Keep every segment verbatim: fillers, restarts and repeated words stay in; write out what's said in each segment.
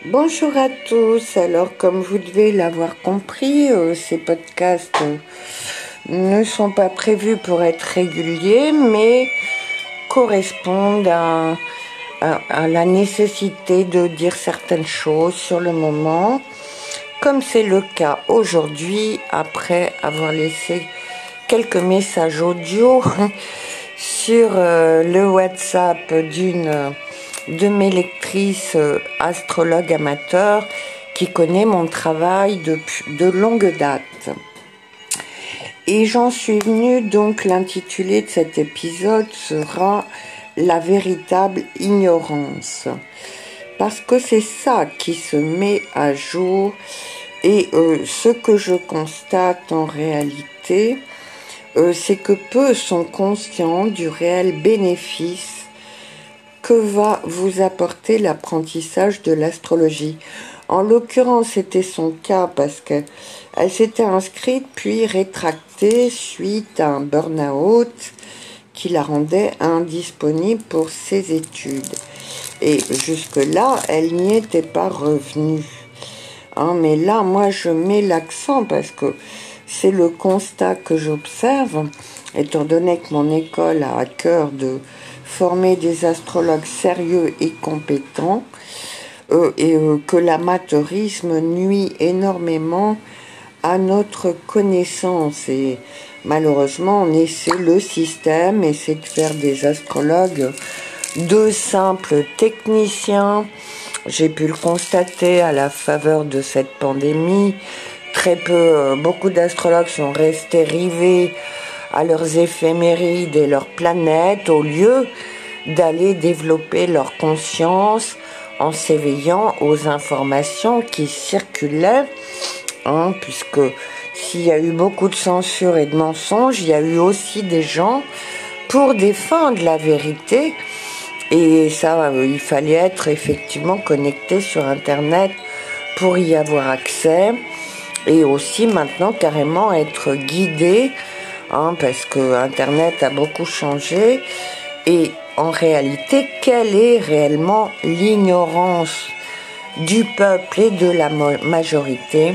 Bonjour à tous. Alors, comme vous devez l'avoir compris, euh, ces podcasts euh, ne sont pas prévus pour être réguliers, mais correspondent à, à, à la nécessité de dire certaines choses sur le moment, comme c'est le cas aujourd'hui, après avoir laissé quelques messages audio sur euh, le WhatsApp d'une de mes lectrices euh, astrologues amateurs qui connaît mon travail depuis de longue date. Et j'en suis venue, donc l'intitulé de cet épisode sera La véritable ignorance. Parce que c'est ça qui se met à jour et euh, ce que je constate en réalité, euh, c'est que peu sont conscients du réel bénéfice que va vous apporter l'apprentissage de l'astrologie. En l'occurrence, c'était son cas parce qu'elle s'était inscrite puis rétractée suite à un burn-out qui la rendait indisponible pour ses études. Et jusque-là, elle n'y était pas revenue. Hein, mais là, moi, je mets l'accent parce que c'est le constat que j'observe, étant donné que mon école a à cœur de former des astrologues sérieux et compétents, euh, et euh, que l'amateurisme nuit énormément à notre connaissance. Et malheureusement, on essaie le système, essaie de faire des astrologues de simples techniciens. J'ai pu le constater à la faveur de cette pandémie. Très peu, euh, beaucoup d'astrologues sont restés rivés à leurs éphémérides et leurs planètes au lieu d'aller développer leur conscience en s'éveillant aux informations qui circulaient, hein, puisque s'il y a eu beaucoup de censure et de mensonges, il y a eu aussi des gens pour défendre la vérité, et ça, euh, il fallait être effectivement connecté sur Internet pour y avoir accès, et aussi maintenant carrément être guidé, hein, parce que Internet a beaucoup changé. Et en réalité, quelle est réellement l'ignorance du peuple et de la majorité?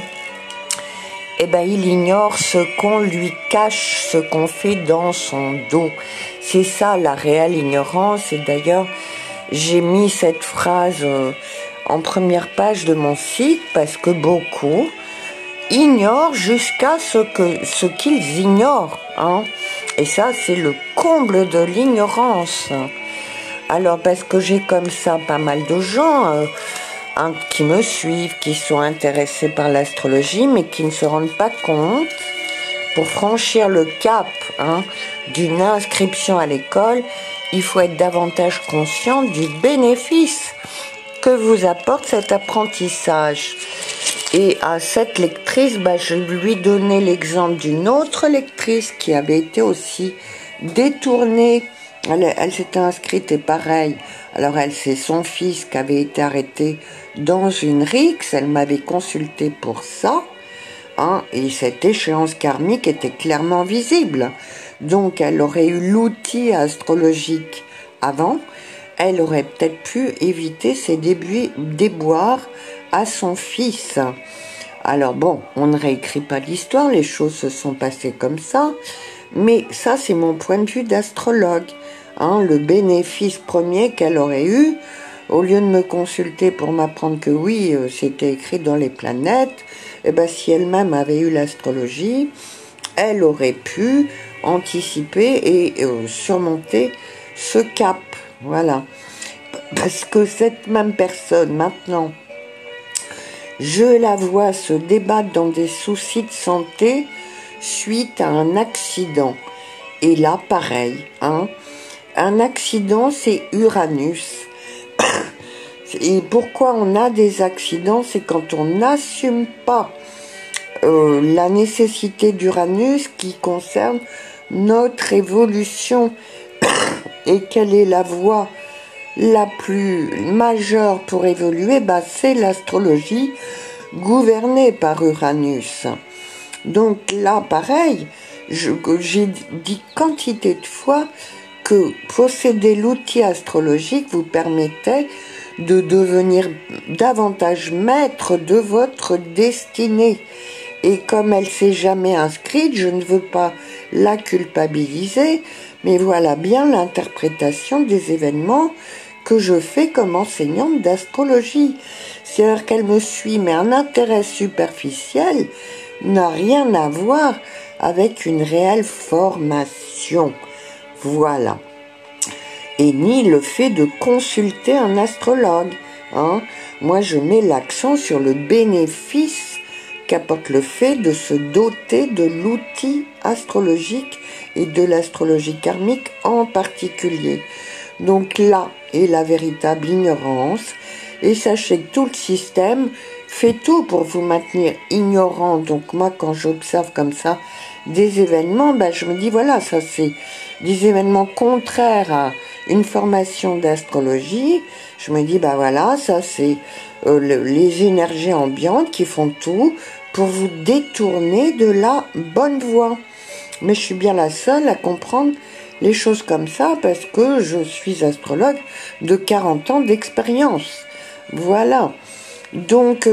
Eh bien, il ignore ce qu'on lui cache, ce qu'on fait dans son dos. C'est ça la réelle ignorance. Et d'ailleurs, j'ai mis cette phrase en première page de mon site parce que beaucoup ignorent jusqu'à ce que ce qu'ils ignorent, hein. Et ça, c'est le comble de l'ignorance. Alors, parce que j'ai comme ça pas mal de gens euh, hein, qui me suivent, qui sont intéressés par l'astrologie, mais qui ne se rendent pas compte, pour franchir le cap hein, d'une inscription à l'école, il faut être davantage conscient du bénéfice que vous apporte cet apprentissage. Et à cette lectrice, bah, je lui donnais l'exemple d'une autre lectrice qui avait été aussi détournée. Elle, elle s'était inscrite et pareil. Alors elle, c'est son fils qui avait été arrêté dans une rixe. Elle m'avait consulté pour ça. Hein, et cette échéance karmique était clairement visible. Donc elle aurait eu l'outil astrologique avant. Elle aurait peut-être pu éviter ces débuts, déboires à son fils. Alors bon, on ne réécrit pas l'histoire, les choses se sont passées comme ça, mais ça c'est mon point de vue d'astrologue. Hein, le bénéfice premier qu'elle aurait eu, au lieu de me consulter pour m'apprendre que oui, euh, c'était écrit dans les planètes, eh ben, si elle-même avait eu l'astrologie, elle aurait pu anticiper et euh, surmonter ce cap. Voilà. Parce que cette même personne, maintenant, je la vois se débattre dans des soucis de santé suite à un accident. Et là, pareil, hein, un accident, c'est Uranus. Et pourquoi on a des accidents? C'est quand on n'assume pas euh, la nécessité d'Uranus qui concerne notre évolution. Et quelle est la voie la plus majeure pour évoluer? Bah, c'est l'astrologie gouvernée par Uranus. Donc là, pareil, je, j'ai dit quantité de fois que posséder l'outil astrologique vous permettait de devenir davantage maître de votre destinée. Et comme elle s'est jamais inscrite, je ne veux pas la culpabiliser, mais voilà bien l'interprétation des événements que je fais comme enseignante d'astrologie. C'est-à-dire qu'elle me suit, mais un intérêt superficiel n'a rien à voir avec une réelle formation. Voilà. Et ni le fait de consulter un astrologue. Hein. Moi, je mets l'accent sur le bénéfice qu'apporte le fait de se doter de l'outil astrologique et de l'astrologie karmique en particulier. Donc là est la véritable ignorance, et sachez que tout le système fait tout pour vous maintenir ignorant. Donc moi, quand j'observe comme ça des événements, ben je me dis voilà, ça c'est des événements contraires à une formation d'astrologie. Je me dis ben voilà, ça c'est euh, le, les énergies ambiantes qui font tout pour vous détourner de la bonne voie. Mais je suis bien la seule à comprendre les choses comme ça parce que je suis astrologue de quarante ans d'expérience. Voilà. Donc,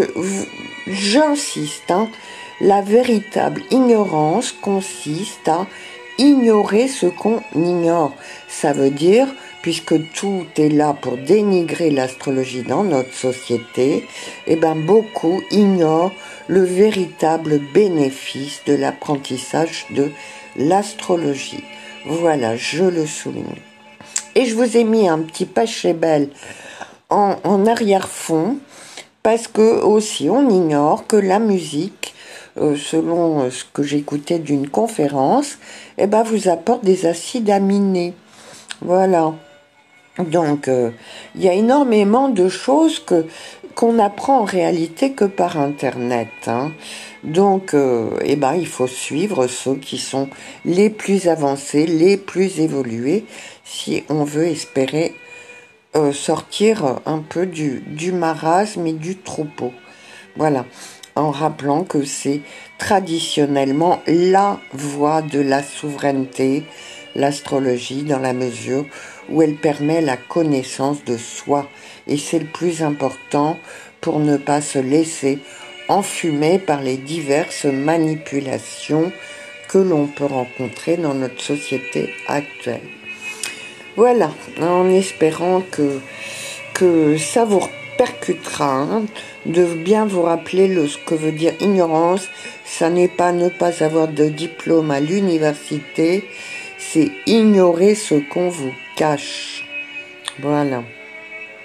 j'insiste, hein, la véritable ignorance consiste à ignorer ce qu'on ignore. Ça veut dire, puisque tout est là pour dénigrer l'astrologie dans notre société, eh ben beaucoup ignorent le véritable bénéfice de l'apprentissage de l'astrologie. Voilà, je le souligne. Et je vous ai mis un petit Pachelbel en, en arrière-fond, parce que aussi on ignore que la musique, euh, selon ce que j'écoutais d'une conférence, eh ben, vous apporte des acides aminés. Voilà. Donc, euh, il y a énormément de choses que qu'on apprend en réalité que par Internet. Hein. Donc, euh, eh ben, il faut suivre ceux qui sont les plus avancés, les plus évolués, si on veut espérer euh, sortir un peu du, du marasme et du troupeau. Voilà, en rappelant que c'est traditionnellement la voie de la souveraineté, l'astrologie, dans la mesure où elle permet la connaissance de soi. Et c'est le plus important pour ne pas se laisser enfumer par les diverses manipulations que l'on peut rencontrer dans notre société actuelle. Voilà, en espérant que, que ça vous percutera, hein, de bien vous rappeler le, ce que veut dire ignorance. Ça n'est pas ne pas avoir de diplôme à l'université, c'est ignorer ce qu'on vous cache. Voilà.